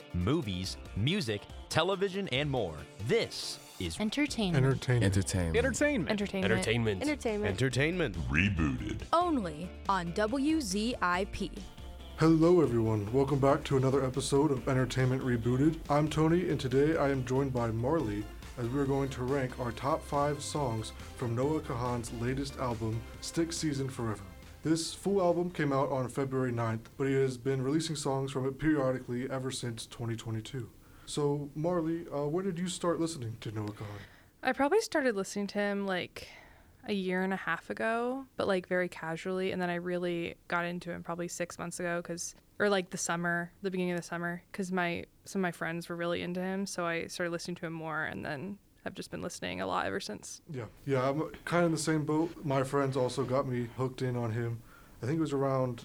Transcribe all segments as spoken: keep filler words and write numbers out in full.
movies, music, television, and more. This is Entertainment. Entertainment. Entertainment. Entertainment. Entertainment. Entertainment. Entertainment. Entertainment. Rebooted. Only on W Z I P. Hello everyone, welcome back to another episode of Entertainment Rebooted. I'm Tony, and today I am joined by Marley as we are going to rank our top five songs from Noah Kahan's latest album, Stick Season Forever. This full album came out on February ninth, but he has been releasing songs from it periodically ever since twenty twenty-two. So Marley, uh, when did you start listening to Noah Kahan? I probably started listening to him like a year and a half ago, but like very casually, and then I really got into him probably six months ago, because or like the summer, the beginning of the summer, because my some of my friends were really into him, so I started listening to him more, and then I've just been listening a lot ever since. Yeah, yeah, I'm kind of in the same boat. My friends also got me hooked in on him. I think it was around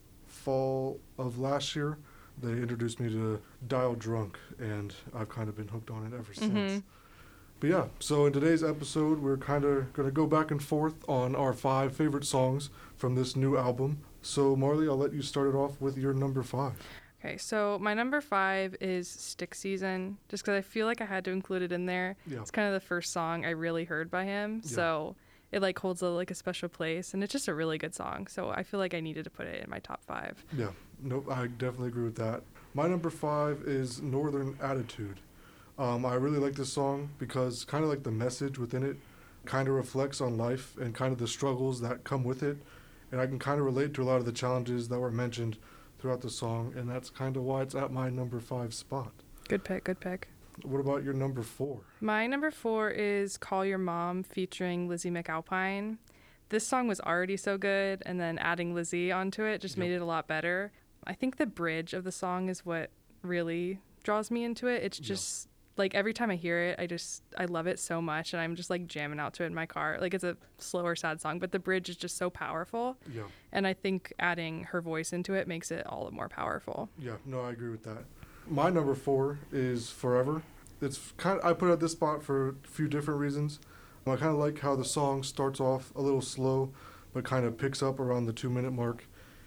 fall of last year. They introduced me to Dial Drunk, and I've kind of been hooked on it ever since. Mm-hmm. But yeah, so in today's episode, we're kind of going to go back and forth on our five favorite songs from this new album. So Marley, I'll let you start it off with your number five. Okay, so my number five is Stick Season, just because I feel like I had to include it in there. Yeah. It's kind of the first song I really heard by him, Yeah. so it like holds a, like a special place, and it's just a really good song. So I feel like I needed to put it in my top five. Yeah, nope, I definitely agree with that. My number five is Northern Attitude. Um, I really like this song because kind of like the message within it kind of reflects on life and kind of the struggles that come with it. And I can kind of relate to a lot of the challenges that were mentioned throughout the song, and that's kind of why it's at my number five spot. Good pick, good pick. What about your number four? My number four is Call Your Mom featuring Lizzie McAlpine. This song was already so good, and then adding Lizzie onto it just Yep. made it a lot better. I think the bridge of the song is what really draws me into it. It's just like every time I hear it, I just I love it so much, and I'm just like jamming out to it in my car. Like it's a slower, sad song, but the bridge is just so powerful. Yeah, And I think adding her voice into it makes it all the more powerful. yeah, no, I agree with that. My number four is Forever. It's kind of, I put it at this spot for a few different reasons. I kind of like how the song starts off a little slow, but kind of picks up around the two minute mark.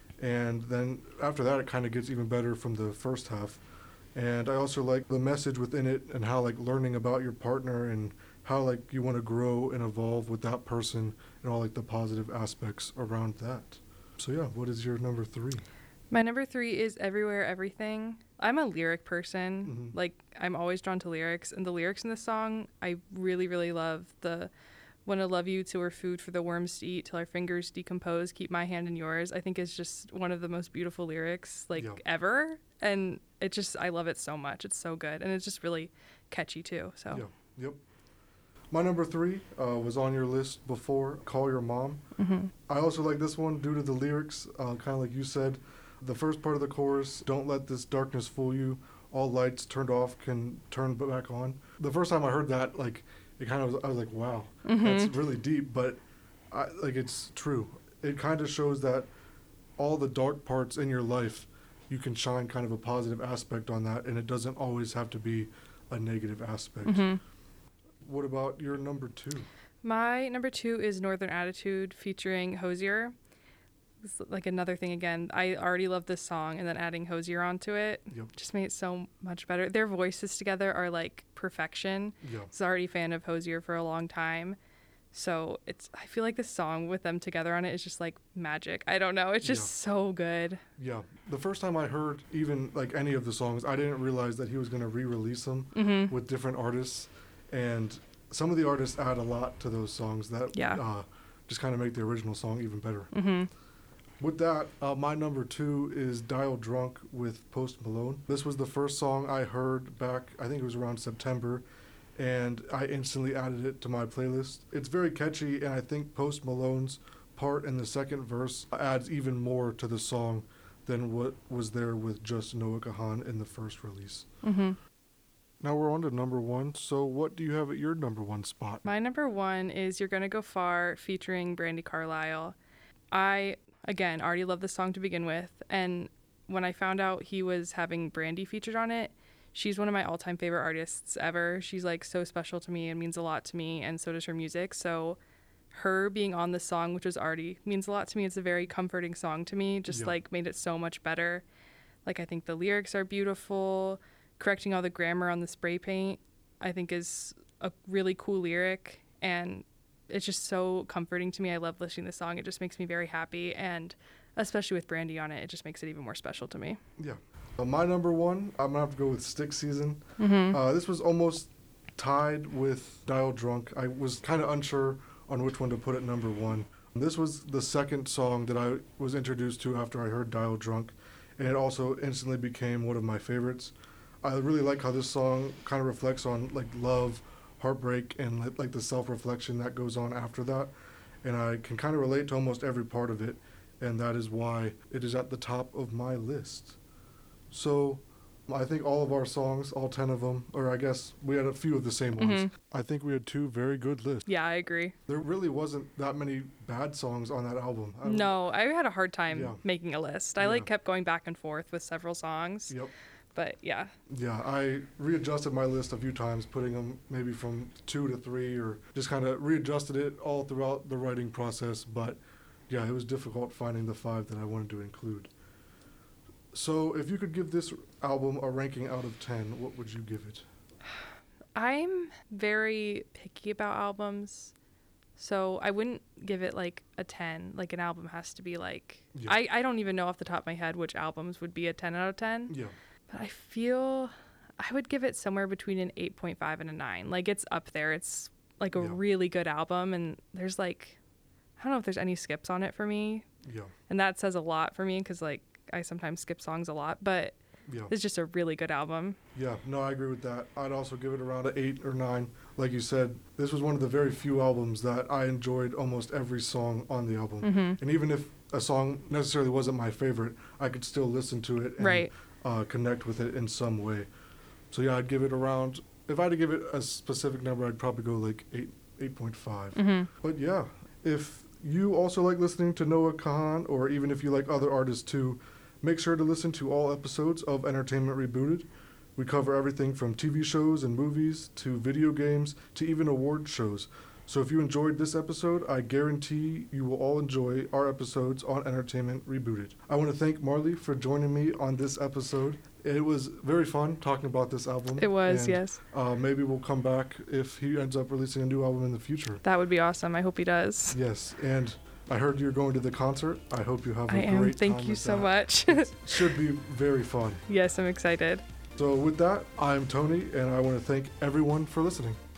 And then after that, it kind of gets even better from the first half. And I also like the message within it and how like learning about your partner and how like you want to grow and evolve with that person and all like the positive aspects around that. So yeah, what is your number three? My number three is Everywhere Everything. I'm a lyric person. Mhm. Like, I'm always drawn to lyrics. And the lyrics in this song, I really, really love. The "Wanna love you till we're food for the worms to eat, till our fingers decompose, keep my hand in yours," I think is just one of the most beautiful lyrics, like, Yeah. ever. And it just, I love it so much. It's so good. And it's just really catchy, too. So, Yeah, yep. My number three uh, was on your list before, Call Your Mom. hmm I also like this one due to the lyrics, uh, kind of like you said. The first part of the chorus, "Don't let this darkness fool you. All lights turned off can turn back on." The first time I heard that, like, it kind of was, I was like, wow, that's really deep, but I, like, it's true. It kind of shows that all the dark parts in your life, you can shine kind of a positive aspect on that, and it doesn't always have to be a negative aspect. hmm What about your number two? My number two is Northern Attitude featuring Hosier. It's like another thing again. I already love this song, and then adding Hosier onto it Yep. just made it so much better. Their voices together are like perfection. Yeah. I was already a fan of Hosier for a long time. So it's I feel like this song with them together on it is just like magic. I don't know. It's just Yeah. so good. Yeah. The first time I heard even like any of the songs, I didn't realize that he was going to re-release them Mm-hmm. with different artists. And some of the artists add a lot to those songs that Yeah. uh, just kind of make the original song even better. Mm-hmm. With that, uh, my number two is Dial Drunk with Post Malone. This was the first song I heard back, I think it was around September, and I instantly added it to my playlist. It's very catchy, and I think Post Malone's part in the second verse adds even more to the song than what was there with just Noah Kahan in the first release. Mm-hmm. Now we're on to number one, so what do you have at your number one spot? My number one is You're Gonna Go Far featuring Brandi Carlile. I, again, already love this song to begin with, and when I found out he was having Brandi featured on it, she's one of my all-time favorite artists ever. She's like so special to me and means a lot to me, and so does her music. So her being on the song, which was already means a lot to me, it's a very comforting song to me, just Yeah. like made it so much better. Like, I think the lyrics are beautiful. correcting all the grammar on the spray paint, I think is a really cool lyric, and it's just so comforting to me. I love listening to the song. It just makes me very happy, and especially with Brandy on it, it just makes it even more special to me. Yeah. Uh, my number one, I'm going to have to go with Stick Season. Mm-hmm. Uh, this was almost tied with Dial Drunk. I was kind of unsure on which one to put at number one. This was the second song that I was introduced to after I heard Dial Drunk, and it also instantly became one of my favorites. I really like how this song kind of reflects on like love, heartbreak, and like the self-reflection that goes on after that. And I can kind of relate to almost every part of it, and that is why it is at the top of my list. So I think all of our songs, all ten of them, or I guess we had a few of the same ones. Mm-hmm. I think we had two very good lists. Yeah, I agree. There really wasn't that many bad songs on that album. I No, I had a hard time Yeah. making a list. I Yeah. like kept going back and forth with several songs. Yep. But yeah. Yeah, I readjusted my list a few times, putting them maybe from two to three, or just kind of readjusted it all throughout the writing process. But yeah, it was difficult finding the five that I wanted to include. So if you could give this album a ranking out of ten, what would you give it? I'm very picky about albums. So I wouldn't give it like a ten. Like an album has to be like, Yeah. I, I don't even know off the top of my head which albums would be a ten out of ten. Yeah. But I feel I would give it somewhere between an eight point five and a nine. Like it's up there. It's like a Yeah. really good album. And there's like, I don't know if there's any skips on it for me. Yeah. And that says a lot for me because like I sometimes skip songs a lot. But Yeah. it's just a really good album. Yeah, no, I agree with that. I'd also give it around an eight or nine. Like you said, this was one of the very few albums that I enjoyed almost every song on the album. Mm-hmm. And even if a song necessarily wasn't my favorite, I could still listen to it and Right. uh, connect with it in some way. So yeah, I'd give it around, if I had to give it a specific number, I'd probably go like eight, eight point five. Mm-hmm. But yeah, if you also like listening to Noah Kahan, or even if you like other artists too, make sure to listen to all episodes of Entertainment Rebooted. We cover everything from T V shows and movies to video games to even award shows. So if you enjoyed this episode, I guarantee you will all enjoy our episodes on Entertainment Rebooted. I want to thank Marley for joining me on this episode. It was very fun talking about this album. It was, and, yes. Uh, maybe we'll come back if he ends up releasing a new album in the future. That would be awesome. I hope he does. Yes, and I heard you're going to the concert. I hope you have a I great am. time. Thank you at so that. much. It should be very fun. Yes, I'm excited. So with that, I'm Tony, and I want to thank everyone for listening.